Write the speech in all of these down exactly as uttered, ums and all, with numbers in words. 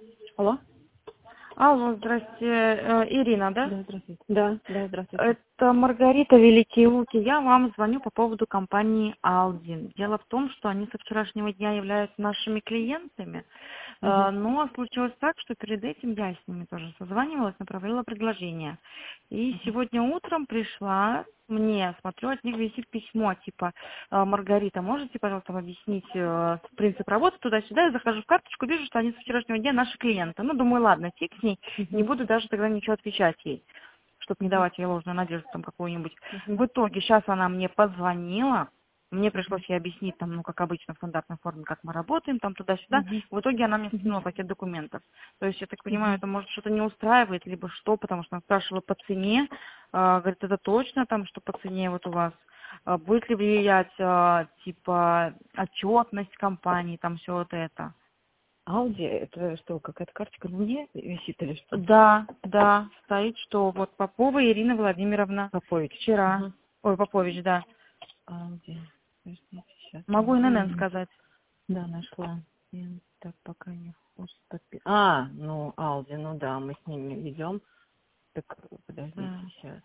Алло? Алло, здрасте, э, Ирина, да? Да, здравствуйте. Да, да, здравствуйте. Это Маргарита, Великие Луки. Я вам звоню по поводу компании Aldi. Дело в том, что они со вчерашнего дня являются нашими клиентами, э, Угу, но случилось так, что перед этим я с ними тоже созванивалась, направила предложение. И угу, сегодня утром пришла мне, смотрю, от них висит письмо, типа, э, Маргарита, можете, пожалуйста, объяснить э, принцип работы туда-сюда? Я захожу в карточку, вижу, что они со вчерашнего дня наши клиенты. Ну, думаю, ладно, фиг с ней, не угу, буду даже тогда ничего отвечать ей, чтобы не угу, давать ей ложную надежду там какую-нибудь. угу, В итоге сейчас она мне позвонила, мне пришлось ей объяснить, там, ну, как обычно, в стандартной форме, как мы работаем, там, туда-сюда. угу, В итоге она мне угу, скинула пакет документов. То есть, я так понимаю, угу. это, может, что-то не устраивает, либо что, потому что она спрашивала по цене. А, говорит, это точно там, что по цене вот у вас? А, будет ли влиять, а, типа, отчетность компании, там, все вот это? Ауди, это что, какая-то карточка на мне висит или что? Да, да, стоит, что вот Попова Ирина Владимировна Попович. вчера, Угу. ой, Попович, да, Ауди. Подождите, сейчас могу найду. эн эн М, сказать. Да, нашла. Я так пока не хочет подписать. А, ну, Ауди, ну да, мы с ними ведем. Так, подождите, Да. сейчас.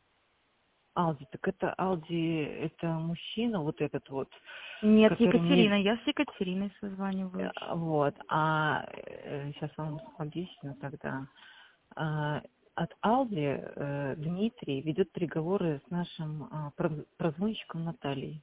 Ауди, так это Ауди, это мужчина, вот этот вот, Нет, который мне. Екатерина, я с Екатериной созваниваюсь. Э, Вот, а сейчас вам объясню тогда. А, От Алди э, Дмитрий ведет переговоры с нашим а, проз- прозвонщиком Натальей.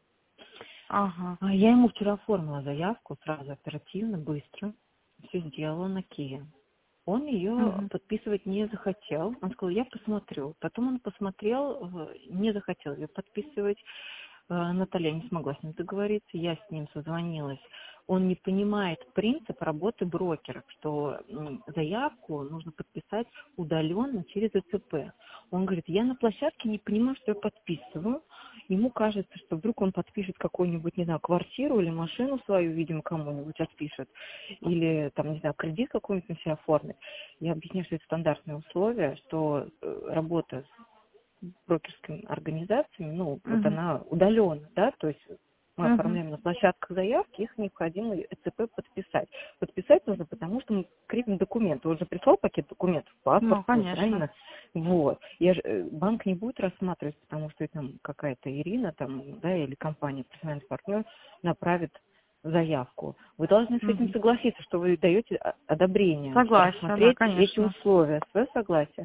Ага. А Я ему вчера оформила заявку сразу оперативно, быстро. Все сделала на Киеве. Он ее Угу. подписывать не захотел. Он сказал, я посмотрю. Потом он посмотрел, э, не захотел ее подписывать. Э, Наталья не смогла с ним договориться, я с ним созвонилась. Он не понимает принцип работы брокера, что м, заявку нужно подписать удаленно через э цэ пэ. Он говорит, я на площадке не понимаю, что я подписываю. Ему кажется, что вдруг он подпишет какую-нибудь, не знаю, квартиру или машину свою, видимо, кому-нибудь отпишет. Или, там, не знаю, кредит какой-нибудь на себя оформит. Я объясняю, что это стандартные условия, что э, работа брокерскими организациями, ну, вот Угу. она удаленно, да, то есть мы Угу. оформляем на площадках заявки, их необходимо э цэ пэ подписать. Подписать нужно, потому что мы крепим документы. Он же прислал пакет документов, паспорт Ну, свой, конечно. правильно? Вот. Я же, э, банк не будет рассматривать, потому что это там какая-то Ирина, там, да, или компания, профессиональный партнер направит заявку. Вы должны с этим Угу. согласиться, что вы даете о- одобрение, Согласна, да, рассмотреть эти конечно. условия, свое согласие.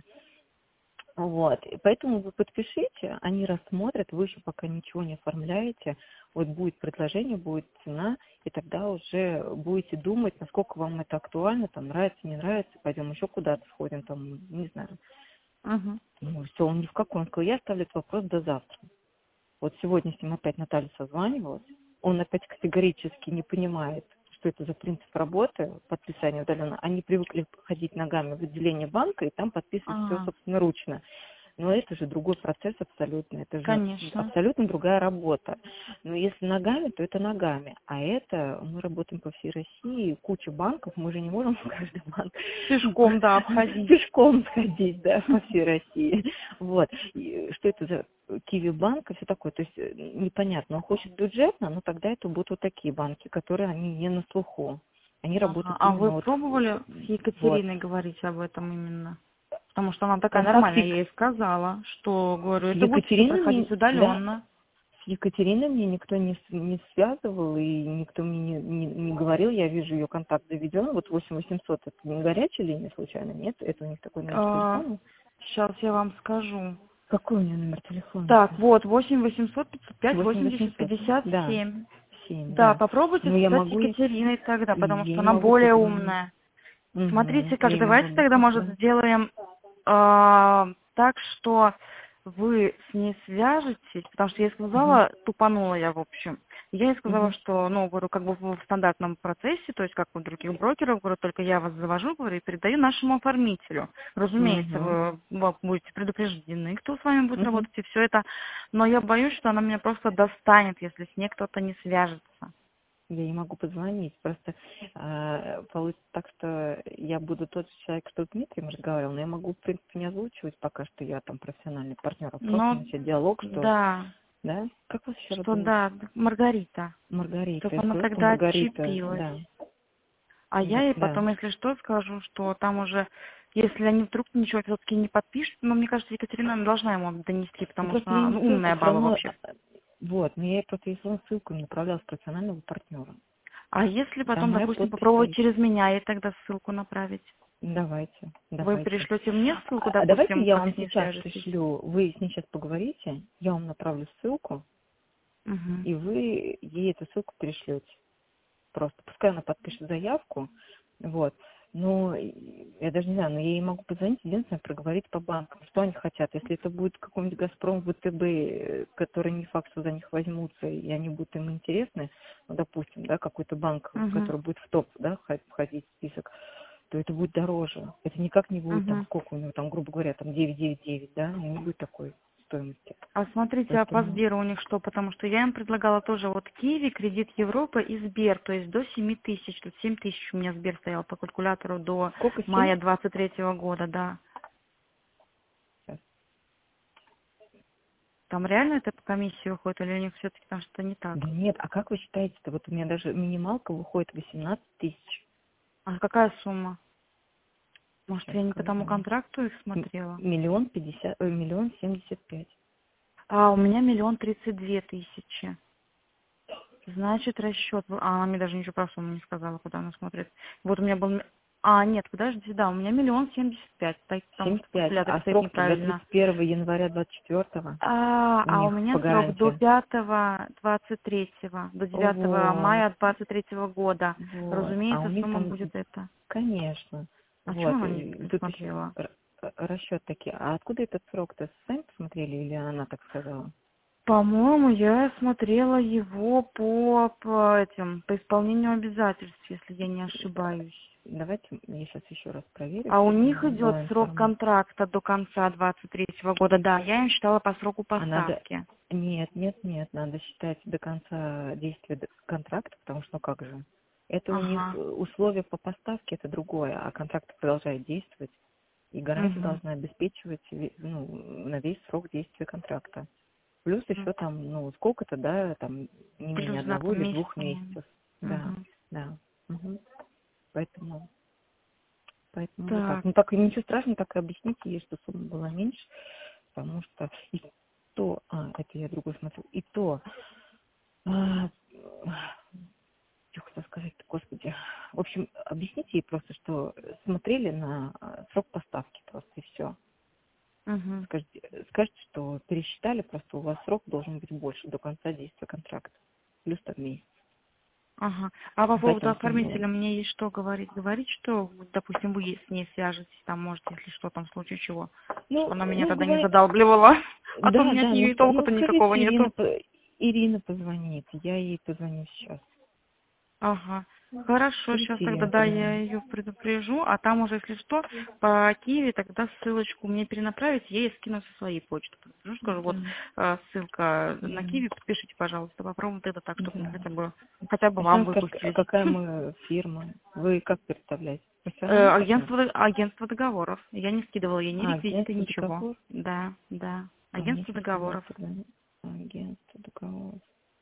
Вот, и поэтому вы подпишите, они рассмотрят, вы еще пока ничего не оформляете, вот будет предложение, будет цена, и тогда уже будете думать, насколько вам это актуально, там, нравится, не нравится, пойдем еще куда-то сходим, там, не знаю. Угу. Ну, все, он ни в каком, он сказал, я оставлю этот вопрос до завтра. Вот сегодня с ним опять Наталья созванивалась, он опять категорически не понимает, что это за принцип работы, подписания удаленно. Они привыкли ходить ногами в отделение банка и там подписывать все Ага. собственноручно. Но это же другой процесс абсолютно, это же Конечно. абсолютно другая работа. Но если ногами, то это ногами. А это мы работаем по всей России, куча банков, мы же не можем в каждый банк Пешком, да, обходить. пешком сходить, да, по всей России. Вот. И что это за Киви банк и все такое. То есть э, непонятно, он хочет бюджетно, но тогда это будут вот такие банки, которые они не на слуху. Они Ага. работают А вы именно вот, пробовали с вот. Екатериной говорить об этом именно? Потому что она такая Он как нормальная, фиг. я ей сказала, что, говорю, С это будет все Екатериной мне, проходить да, удаленно. с Екатериной мне никто не, с- не связывал, и никто мне не, не, не говорил, я вижу ее контакт заведен, вот восемь восемьсот, это не горячая линия случайно, нет? Это у них такой номер телефона. Сейчас я вам скажу. Какой у нее номер телефона-то? Так, вот, восемь восемьсот пятьсот пять восемь восемьдесят восемьсот, пятьдесят да, семь. семь, Да, да. попробуйте Ну, я связать с могу, ей- Екатериной тогда, потому что ей она могу более позвонить. умная. Угу, Смотрите, как ей могу давайте тогда, объяснить, может, да. сделаем а, так, что вы с ней свяжетесь, потому что я ей Угу, сказала, тупанула я, в общем. Я ей сказала, угу, что, ну, говорю, как бы в стандартном процессе, то есть как у других брокеров, говорю, только я вас завожу, говорю, и передаю нашему оформителю. Разумеется, угу, вы, вы будете предупреждены, кто с вами будет угу. работать, и все это. Но я боюсь, что она меня просто достанет, если с ней кто-то не свяжется. Я не могу позвонить. Просто э, получится так, что я буду тот же человек, что с Дмитрием разговаривал, но я могу, в принципе, не озвучивать пока что я там профессиональный партнер, а просто Но, начать диалог, что, да, да, как вас еще раз что зовут? да, Маргарита, Маргарита. чтобы Я она скажу, что тогда Маргарита, отчепилась. да. А я Да, ей да. потом, если что, скажу, что там уже, если они вдруг ничего все-таки не подпишут, но мне кажется, Екатерина она должна ему донести, Ну, потому что просто я она не ну, ссылку, умная все баба равно, вообще. а, вот, но я ей просто если он ссылку им направлял с профессионального партнера. А если Там потом, моя допустим, подпись попробовать стоит. через меня и тогда ссылку направить? Давайте, Вы давайте. пришлете мне ссылку, А а давайте допустим, я как вам с ней сейчас свяжетесь? пришлю, вы с ней сейчас поговорите, я вам направлю ссылку, Угу. и вы ей эту ссылку перешлете. Просто пускай она подпишет заявку, вот. Но я даже не знаю, но я ей могу позвонить, единственное, проговорить по банкам, что они хотят. Если это будет какой-нибудь «Газпром», ВТБ, э, которые не факт, что за них возьмутся, и они будут им интересны, ну, допустим, да, какой-то банк, Угу. который будет в топ, да, вход- входить в список, то это будет дороже. Это никак не будет там, Угу. сколько у него там, грубо говоря, там девять девять девять, да, не будет такой стоимости. А смотрите, а по Поэтому, Сберу у них что? Потому что я им предлагала тоже вот Киви, Кредит Европа и Сбер, то есть до семи тысяч. Тут семь тысяч у меня Сбер стоял по калькулятору до сколько, семь? мая двадцать третьего года, да. Там реально это по комиссии уходит или у них все-таки там что-то не Да так? нет, а как вы считаете-то? Вот у меня даже минималка выходит восемнадцать тысяч. А какая сумма? Может, Сейчас я не по тому скажу. контракту их М- смотрела? Миллион пятьдесят, ой, миллион семьдесят пять. А, у меня миллион тридцать две тысячи. Значит, расчет. А, она мне даже ничего про сумму не сказала, куда она смотрит. Вот у меня был... м- А, нет, подожди, да, у меня миллион семьдесят пять, так, потому что семьдесят в пять. калькуляторе А стоит срок-то до неправильно. тридцать первого января двадцать четвёртого А, у а у них по меня срок до гарантии. пятого двадцать третьего, до девятого Вот, мая двадцать третьего года. вот. А у Разумеется, них сумма там, будет эта. конечно, А чего вот. она не, И не тут еще смотрела? расчет такие. А откуда этот срок-то? Сами посмотрели или она так сказала? По-моему, я смотрела его по, по этим, по исполнению обязательств, если я не ошибаюсь. Давайте я сейчас еще раз проверю, А у чтобы у них меня идет была срок информация. контракта до конца двадцать третьего года. Да, я им считала по сроку А надо... поставки. Нет, нет, нет, надо считать до конца действия д- контракта, потому что, ну как же, это у них э, Ага. условия по поставке, это другое, а контракт продолжает действовать, и гарантия Угу. должна обеспечивать ве- ну, на весь срок действия контракта. Плюс еще там, ну, сколько-то, да, там, не менее Плюс два одного или месяца. двух месяцев. Да, Угу. да. Мгм. Поэтому, поэтому вот так. Так. Ну, так и ничего страшного, так и объясните ей, что сумма была меньше, потому что и то, а, это я другой смотрю, и то, а, что хотела сказать-то, господи. В общем, объясните ей просто, что смотрели на а, срок поставки просто, и все. Угу. Скажите, скажите, что пересчитали, просто у вас срок должен быть больше до конца действия контракта. Плюс там месяц. Ага. А по поводу Поэтому сумма. оформителя мне есть что говорить? Говорить, что, допустим, вы с ней свяжетесь, там, может, если что, там, в случае чего. Чтобы Ну, она меня ну, тогда не говори, задалбливала. А то у да, меня от да, ну, нее и ска- ну толку-то никакого скажите, Ирина, нету. по- Ирина позвонит, я ей позвоню сейчас. Ага. Хорошо, Скажите, сейчас тогда, Ирина да, я позвонит. ее предупрежу, а там уже, если что, по Киеве тогда ссылочку мне перенаправить, я ей скину со своей почты. Ну, скажу, вот Да, э, ссылка на да, Киеве, подпишите, пожалуйста, попробуем тогда так, чтобы мне да. хотя бы, хотя бы А сейчас вам скажет, а выпустили. какая мы фирма? Вы как представляете? Э, Профессиональный партнер? Агентство, агентство договоров. Я не скидывала ей ни А, реквизиты, агентство ничего. договор? Да, да. А мне Агентство сейчас сказать договоров. тогда. Агентство договор.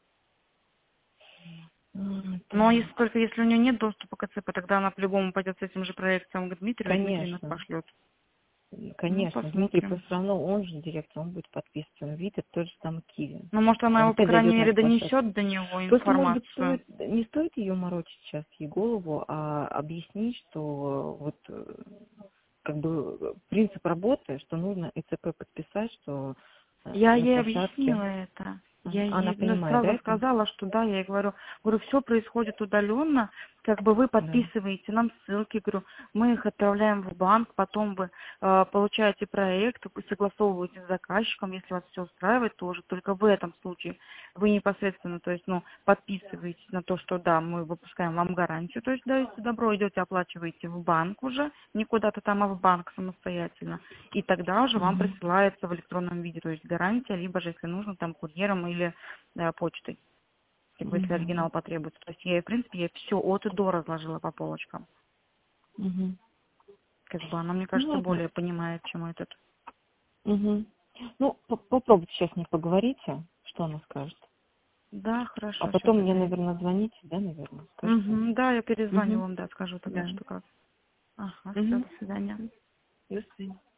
А, Но если так. только если у нее нет доступа к ЦП, тогда она по-любому пойдет с этим же проектом к Дмитрию, и Дмитрий нас Конечно, пошлет. Ну, конечно. Дмитрий посмотрим. просто все равно, он же директор, он будет подписан. Видит тот же самый Киви. Ну, может, она Он его, по опять крайней зайдет на мере, эту площадку. донесет до него Просто, может быть, информацию. стоит, не стоит ее морочить сейчас, ей голову, а объяснить, что вот э, как бы принцип работы, что нужно ЭЦП подписать, что э, Я на ей площадке объяснила это. а, Я она ей ну, понимает, да, сразу это? сказала, что да, я ей говорю, говорю, все происходит удаленно, как бы вы Да. подписываете нам ссылки, говорю, мы их отправляем в банк, потом вы э, получаете проект, вы согласовываете с заказчиком, если вас все устраивает, тоже только в этом случае вы непосредственно, то есть, ну, подписываетесь на то, что да, мы выпускаем вам гарантию, то есть даете добро, идете, оплачиваете в банк уже, не куда-то там, а в банк самостоятельно, и тогда уже вам Мгм. присылается в электронном виде, то есть гарантия, либо же, если нужно, там, курьером или э, почтой, как бы, если Мгм. оригинал потребуется. То есть я, ей, в принципе, я все от и до разложила по полочкам. Мгм. Как бы она, мне Ну кажется, ладно. более понимает, чем этот. Мгм. Ну, по- попробуйте сейчас не поговорите, что она скажет. Да, хорошо. А потом щас мне, я- наверное, звоните, да, наверное? Скажите? Мгм, да, я перезвоню Мгм. вам, да, скажу тогда, Да. что как. Ага, все, Мгм. до свидания. До свидания.